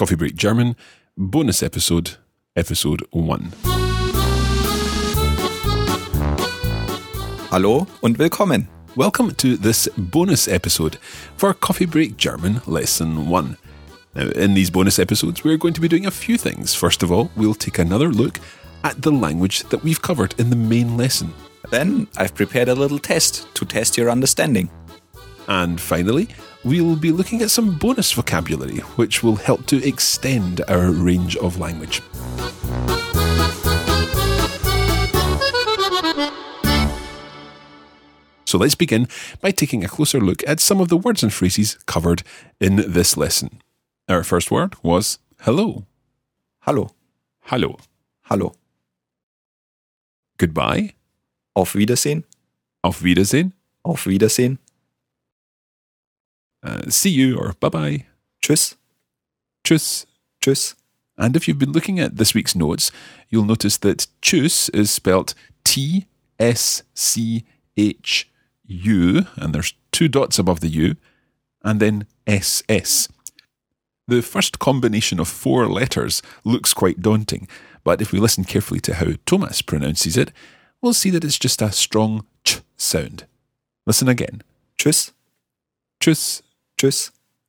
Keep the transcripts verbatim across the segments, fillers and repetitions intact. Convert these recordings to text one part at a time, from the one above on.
Coffee Break German, bonus episode, episode one. Hallo und willkommen. Welcome to this bonus episode for Coffee Break German Lesson one. Now, in these bonus episodes, we're going to be doing a few things. First of all, we'll take another look at the language that we've covered in the main lesson. Then I've prepared a little test to test your understanding. And finally, we'll be looking at some bonus vocabulary, which will help to extend our range of language. So let's begin by taking a closer look at some of the words and phrases covered in this lesson. Our first word was hello. Hallo. Hallo. Hallo. Goodbye. Auf Wiedersehen. Auf Wiedersehen. Auf Wiedersehen. Uh, see you or bye-bye. Tschüss. Tschüss. Tschüss. And if you've been looking at this week's notes, you'll notice that tschüss is spelt T S C H U, and there's two dots above the U, and then S S. The first combination of four letters looks quite daunting, but if we listen carefully to how Thomas pronounces it, we'll see that it's just a strong ch sound. Listen again. Tschüss. Tschüss. Tschüss.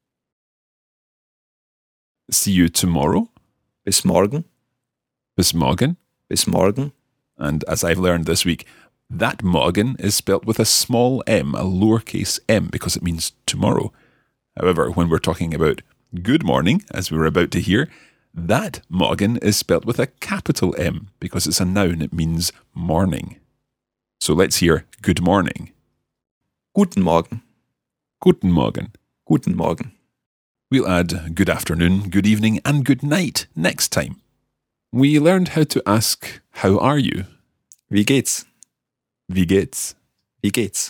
See you tomorrow. Bis morgen. Bis morgen. Bis morgen. And as I've learned this week, that morgen is spelt with a small m, a lowercase m, because it means tomorrow. However, when we're talking about good morning, as we were about to hear, that morgen is spelt with a capital M, because it's a noun, it means morning. So let's hear good morning. Guten Morgen. Guten Morgen. Guten Morgen. We'll add good afternoon, good evening, and good night next time. We learned how to ask, how are you? Wie geht's? Wie geht's? Wie geht's?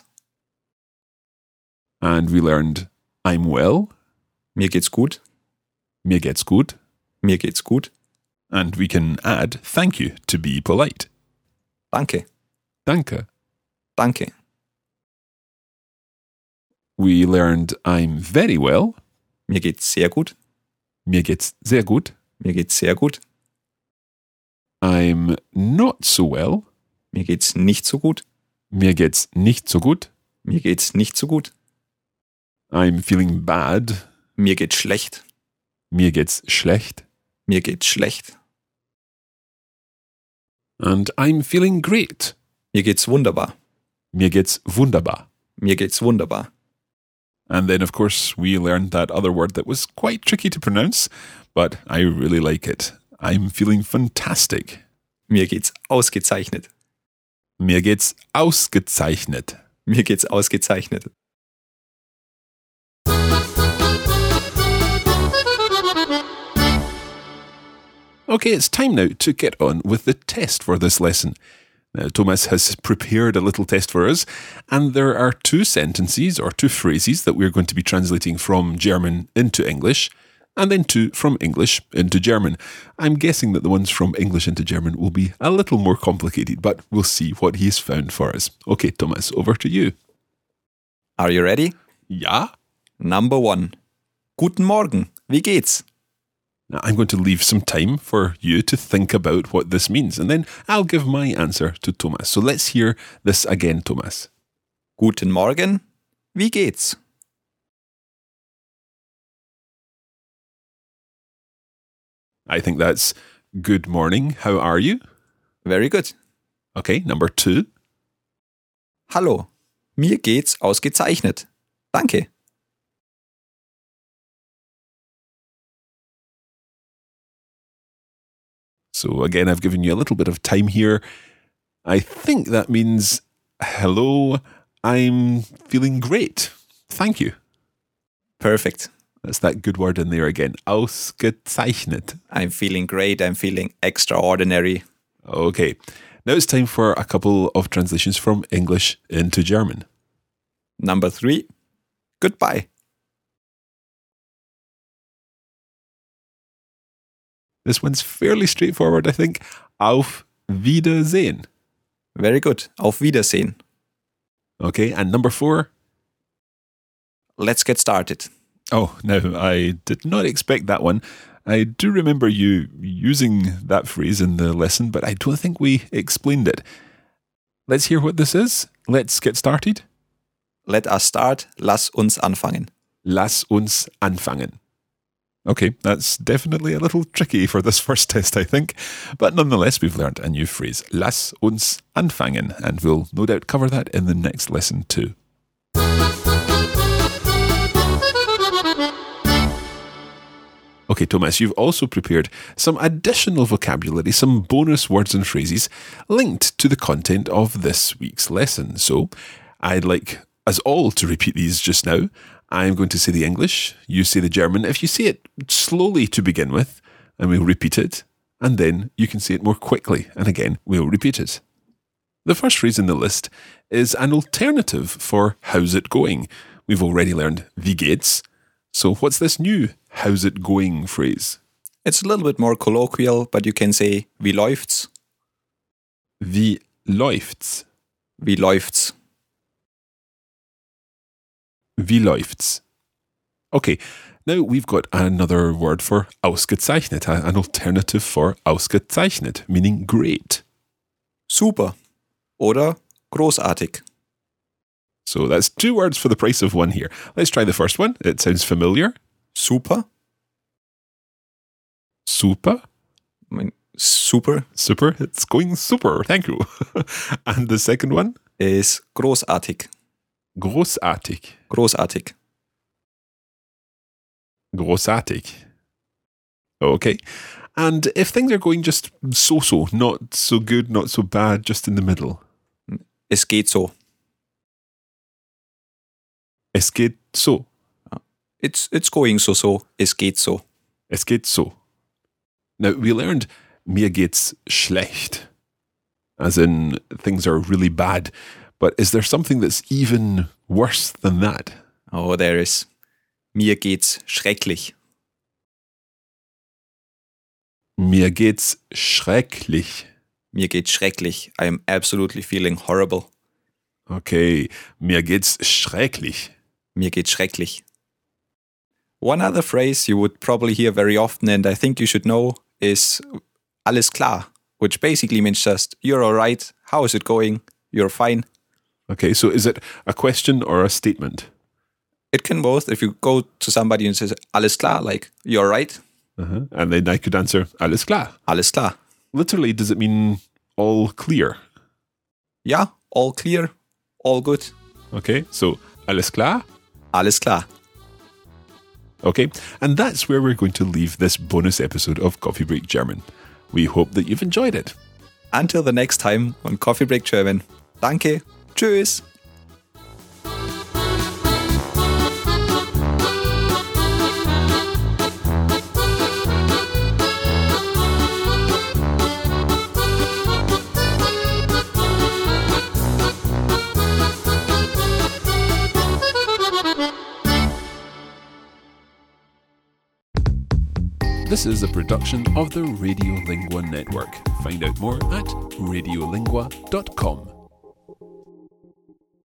And we learned, I'm well. Mir geht's gut. Mir geht's gut. Mir geht's gut. And we can add thank you to be polite. Danke. Danke. Danke. We learned I'm very well. Mir geht's sehr gut. Mir geht's sehr gut. Mir geht's sehr gut. I'm not so well. Mir geht's nicht so gut. Mir geht's nicht so gut. Mir geht's nicht so gut. I'm feeling bad. Mir geht's schlecht. Mir geht's schlecht. Mir geht's schlecht. And I'm feeling great. Mir geht's wunderbar. Mir geht's wunderbar. Mir geht's wunderbar. And then, of course, we learned that other word that was quite tricky to pronounce, but I really like it. I'm feeling fantastic. Mir geht's ausgezeichnet. Mir geht's ausgezeichnet. Mir geht's ausgezeichnet. Okay, it's time now to get on with the test for this lesson. Now, Thomas has prepared a little test for us, and there are two sentences or two phrases that we're going to be translating from German into English, and then two from English into German. I'm guessing that the ones from English into German will be a little more complicated, but we'll see what he's found for us. Okay, Thomas, over to you. Are you ready? Ja? Number one. Guten Morgen. Wie geht's? Now, I'm going to leave some time for you to think about what this means, and then I'll give my answer to Thomas. So let's hear this again, Thomas. Guten Morgen. Wie geht's? I think that's good morning. How are you? Very good. Okay, number two. Hallo. Mir geht's ausgezeichnet. Danke. So again, I've given you a little bit of time here. I think that means, hello, I'm feeling great. Thank you. Perfect. That's that good word in there again. Ausgezeichnet. I'm feeling great. I'm feeling extraordinary. Okay. Now it's time for a couple of translations from English into German. Number three. Goodbye. This one's fairly straightforward, I think. Auf Wiedersehen. Very good. Auf Wiedersehen. Okay, and number four. Let's get started. Oh, no, I did not expect that one. I do remember you using that phrase in the lesson, but I don't think we explained it. Let's hear what this is. Let's get started. Let us start. Lass uns anfangen. Lass uns anfangen. Okay, that's definitely a little tricky for this first test, I think. But nonetheless, we've learned a new phrase. Lass uns anfangen. And we'll no doubt cover that in the next lesson too. Okay, Thomas, you've also prepared some additional vocabulary, some bonus words and phrases linked to the content of this week's lesson. So I'd like us all to repeat these just now. I'm going to say the English, you say the German. If you say it slowly to begin with, and we'll repeat it, and then you can say it more quickly, and again, we'll repeat it. The first phrase in the list is an alternative for how's it going. We've already learned wie geht's. So what's this new how's it going phrase? It's a little bit more colloquial, but you can say wie läuft's? Wie läuft's? Wie läuft's? Wie läuft's? Okay, now we've got another word for ausgezeichnet, an alternative for ausgezeichnet, meaning great. Super oder großartig. So that's two words for the price of one here. Let's try the first one. It sounds familiar. Super. Super. I mean, super. Super. It's going super. Thank you. And the second one? Is großartig. Großartig. Großartig. Großartig. Okay. And if things are going just so-so, not so good, not so bad, just in the middle? Es geht so. Es geht so. It's, it's going so-so. Es geht so. Es geht so. Now, we learned mir geht's schlecht, as in things are really bad. But is there something that's even worse than that? Oh, there is. Mir geht's schrecklich. Mir geht's schrecklich. Mir geht's schrecklich. I am absolutely feeling horrible. Okay, mir geht's schrecklich. Mir geht's schrecklich. One other phrase you would probably hear very often, and I think you should know, is alles klar, which basically means just, you're all right, how is it going, you're fine. Okay, so is it a question or a statement? It can both. If you go to somebody and say, alles klar, like, you're right. Uh-huh. And then I could answer, alles klar. Alles klar. Literally, does it mean all clear? Yeah, all clear, all good. Okay, so alles klar? Alles klar. Okay, and that's where we're going to leave this bonus episode of Coffee Break German. We hope that you've enjoyed it. Until the next time on Coffee Break German. Danke. Tschüss. This is a production of the Radiolingua Network. Find out more at radiolingua dot com.